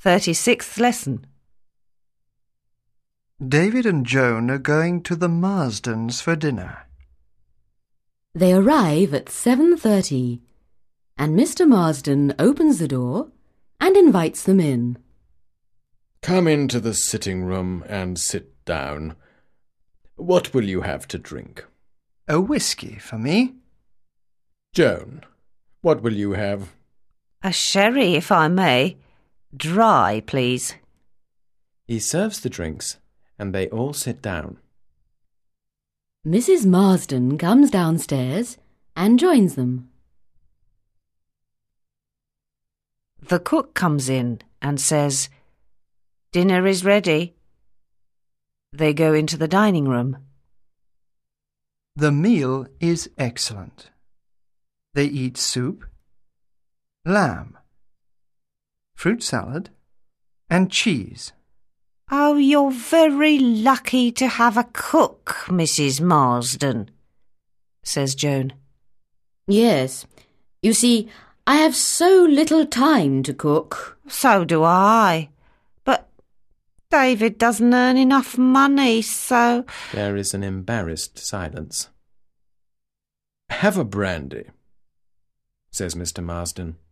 36th lesson. David and Joan are going to the Marsdens for dinner. They arrive at 7:30, and Mr. Marsden opens the door and invites them in. Come into the sitting room and sit down. What will you have to drink? A whisky for me. Joan, what will you have? A sherry, if I may. Dry, please. He serves the drinks, and they all sit down. Mrs. Marsden comes downstairs and joins them. The cook comes in and says, "Dinner is ready." They go into the dining room. The meal is excellent. They eat soup, lamb, fruit salad, and cheese. "Oh, you're very lucky to have a cook, Mrs. Marsden," says Joan. Yes, you see, I have so little time to cook. "So do I. But David doesn't earn enough money, so—" There is an embarrassed silence. Have a brandy, says Mr. Marsden.